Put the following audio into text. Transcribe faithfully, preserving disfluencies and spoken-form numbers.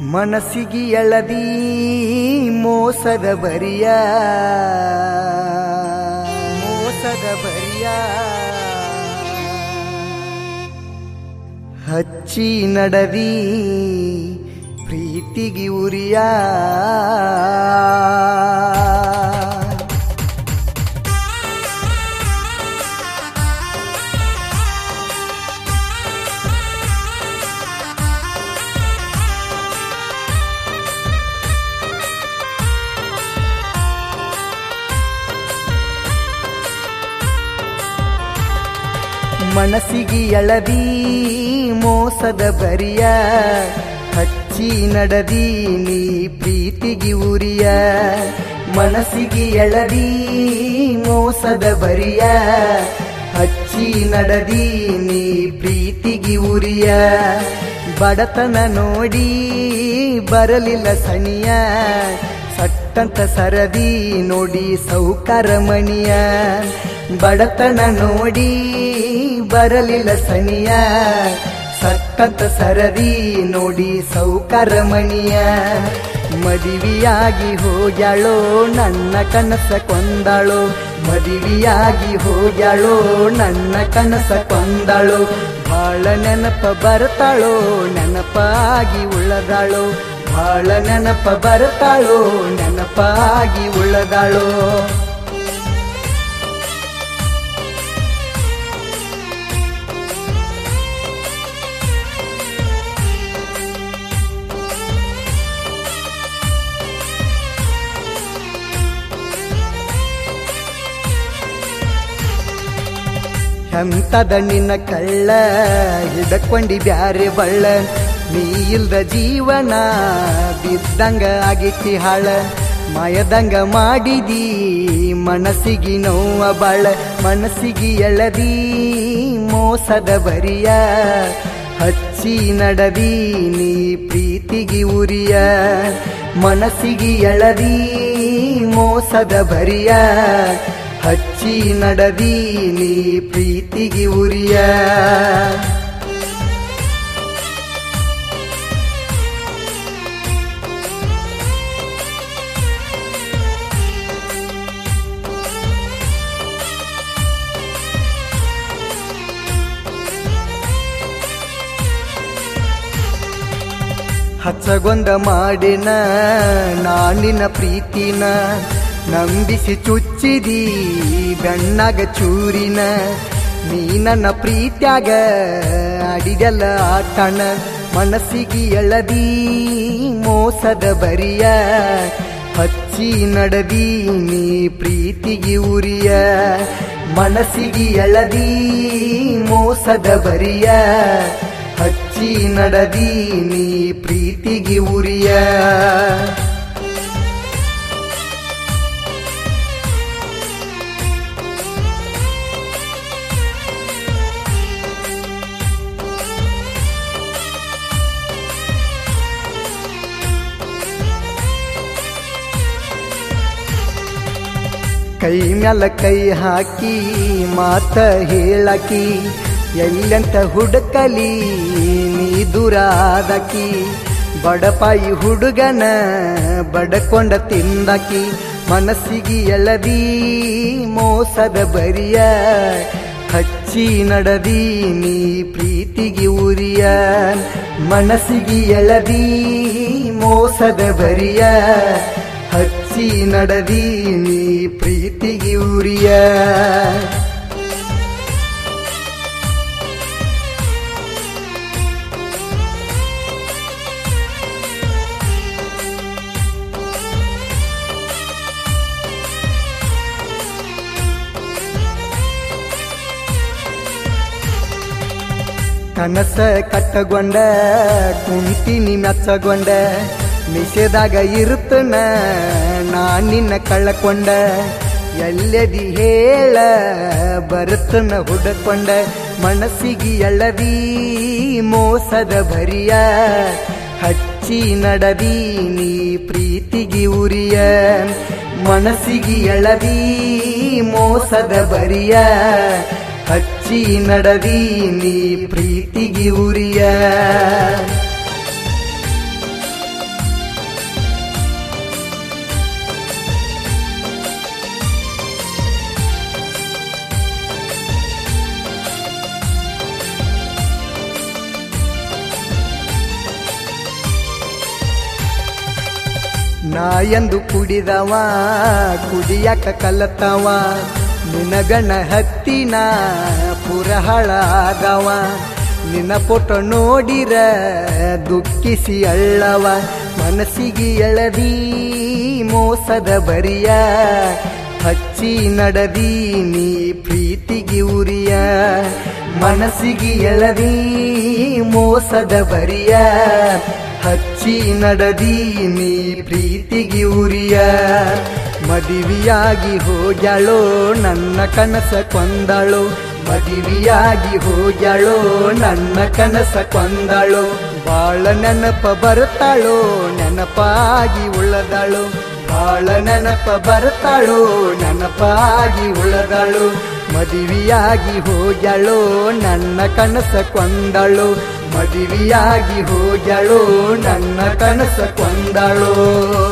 ಮನಸ್ಸಿಗೆ ಎಳದಿ ಮೋಸದ ಬರಿಯ ಮೋಸದ ಬರಿಯ ಹಚ್ಚಿ ನಡದಿ ಪ್ರೀತಿಗೆ ಉರಿಯ ಮನಸ್ಸಿಗೆ ಎಳದಿ ಮೋಸದ ಬರಿಯ ಹಚ್ಚಿ ನಡದಿ ನೀ ಪ್ರೀತಿಗೆ ಉರಿಯ ಮನಸ್ಸಿಗೆ ಎಳದಿ ಮೋಸದ ಬರಿಯ ಹಚ್ಚಿ ನಡದಿ ನೀ ಪ್ರೀತಿಗೆ ಉರಿಯ ಬಡತನ ನೋಡಿ ಬರಲಿಲ್ಲ ಸನಿಯ ಸಟ್ಟಂತ ಸರದಿ ನೋಡಿ ಸೌಕಾರ ಮಣಿಯ ಬಡತನ ನೋಡಿ ಬರಲಿಲ್ಲ ಸನಿಯ ಸಟ್ಟಂತ ಸರದಿ ನೋಡಿ ಸೌಕಾರ ಮಣಿಯ ಮದುವೆಯಾಗಿ ಹೋಗ್ಯಾಳೋ ನನ್ನ ಕನಸ ಕೊಂದಾಳೋ ಮದುವೆಯಾಗಿ ಹೋಗ್ಯಾಳೋ ನನ್ನ ಕನಸ ಕೊಂದಾಳೋ ಭಾಳ ನೆನಪ ಬರ್ತಾಳೋ ನೆನಪಾಗಿ ಉಳದಾಳೋ ಭಾಳ ನೆನಪ ಬರ್ತಾಳೋ ನೆನಪಾಗಿ ಉಳದಾಳೋ ಎಂತದ ನಿನ್ನ ಕಳ್ಳ ಹಿಡಕೊಂಡಿ ಬ್ಯಾರೆ ಬಳ್ಳ ನೀ ಇಲ್ದ ಜೀವನ ಬಿದ್ದಂಗ ಆಗಿತ್ತಿ ಹಾಳ ಮಾಯದಂಗ ಮಾಡಿದಿ ಮನಸ್ಸಿಗೆ ನೋವ ಬಾಳ ಮನಸ್ಸಿಗೆ ಎಳದಿ ಮೋಸದ ಬರಿಯ ಹಚ್ಚಿ ನಡದಿ ನೀ ಪ್ರೀತಿಗೆ ಉರಿಯ ಮನಸ್ಸಿಗೆ ಎಳದಿ ಮೋಸದ ಬರಿಯ ಹಚ್ಚಿ ನಡದಿ ನೀ ಪ್ರೀತಿಗೆ ಉರಿಯ ಹಚ್ಚಗೊಂದ ಮಾಡಿನ ನಾನಿನ ಪ್ರೀತಿನ ನಂಬಿಸಿ ಚುಚ್ಚಿದಿ ಬೆಣ್ಣಾಗ ಚೂರಿನ ನೀ ನನ್ನ ಪ್ರೀತ್ಯಾಗ ಅಡಿದೆಲ್ಲ ಆಟಣ ಮನಸ್ಸಿಗೆ ಎಳದಿ ಮೋಸದ ಬರಿಯ ಹಚ್ಚಿ ನಡದಿ ನೀ ಪ್ರೀತಿಗೆ ಉರಿಯ ಮನಸ್ಸಿಗೆ ಎಳದಿ ಮೋಸದ ಬರಿಯ ಹಚ್ಚಿ ನಡದಿ ನೀ ಪ್ರೀತಿಗೆ ಉರಿಯ ಕೈ ಮ್ಯಾಲ ಕೈ ಹಾಕಿ ಮಾತ ಹೇಳಕಿ ಎಲ್ಲಂತ ಹುಡುಕಲಿ ನೀ ದುರಾದಕಿ ಬಡಪಾಯಿ ಹುಡುಗನ ಬಡಕೊಂಡ ತಿಂದಕಿ ಮನಸ್ಸಿಗೆ ಎಳದಿ ಮೋಸದ ಬರಿಯ ಹಚ್ಚಿ ನಡದಿ ನೀ ಪ್ರೀತಿಗೆ ಉರಿಯ ಮನಸ್ಸಿಗೆ ಎಳದಿ ಮೋಸದ ಬರಿಯ ಹಚ್ಚಿ ನಡದಿ ನೀ ಪ್ರೀತಿಗೆ ಉರಿಯ ಕನಸ ಕಟ್ಟಗೊಂಡ ಕುಂತಿನಿ ಮೆಚ್ಚಗೊಂಡ ನಿಷೇದಾಗ ಇರುತ್ತನ ನಾ ನಿನ್ನ ಕಳ್ಳಕೊಂಡ ಎಲ್ಲದಿ ಹೇಳ ಬರುತ್ತನ ಹುಡಕೊಂಡ ಮನಸ್ಸಿಗೆ ಎಳದಿ ಮೋಸದ ಬರಿಯ ಹಚ್ಚಿ ನಡದಿ ನೀ ಪ್ರೀತಿಗೆ ಉರಿಯ ಮನಸ್ಸಿಗೆ ಎಳದಿ ಮೋಸದ ಬರಿಯ ಹಚ್ಚಿ ನಡದಿ ನೀ ಪ್ರೀತಿಗೆ ಉರಿಯ ನಾ ಎಂದು ಕುಡಿದವ ಕುಡಿಯಕ ಕಲತವ ನಿನಗಣ ಹತ್ತಿನ ಪುರ ಹಾಳಾದವ ನಿನ್ನ ಫೋಟೋ ನೋಡಿರ ದುಃಖಿಸಿ ಅಳ್ಳವ ಮನಸ್ಸಿಗೆ ಎಳದಿ ಮೋಸದ ಬರಿಯ ಹಚ್ಚಿ ನಡದಿ ನೀ ಪ್ರೀತಿಗೆ ಉರಿಯ ಮನಸ್ಸಿಗೆ ಎಳದಿ ಮೋಸದ ಬರಿಯ ಹಚ್ಚಿ ನಡದಿ ನೀ ಪ್ರೀತಿಗೆ ಉರಿಯ ಮದುವೆಯಾಗಿ ಹೋಗ್ಯಾಳೋ ನನ್ನ ಕನಸ ಕೊಂದಳೋ ಮದುವೆಯಾಗಿ ಹೋಗ್ಯಾಳೋ ನನ್ನ ಕನಸ ಕೊಂದಳೋ ಬಾಳ ನೆನಪ ಬರ್ತಾಳೋ ನೆನಪಾಗಿ ಉಳದಳು ಬಾಳ ನೆನಪ ಬರ್ತಾಳೋ ನೆನಪಾಗಿ ಉಳದಳು ಮದುವೆಯಾಗಿ ಹೋಗ್ಯಾಳೋ ನನ್ನ ಕನಸ ಕೊಂದಳು ಮದುವೆಯಾಗಿ ಹೋಗ್ಯಾಳೋ ನನ್ನ ಕನಸ ಕೊಂದಳೋ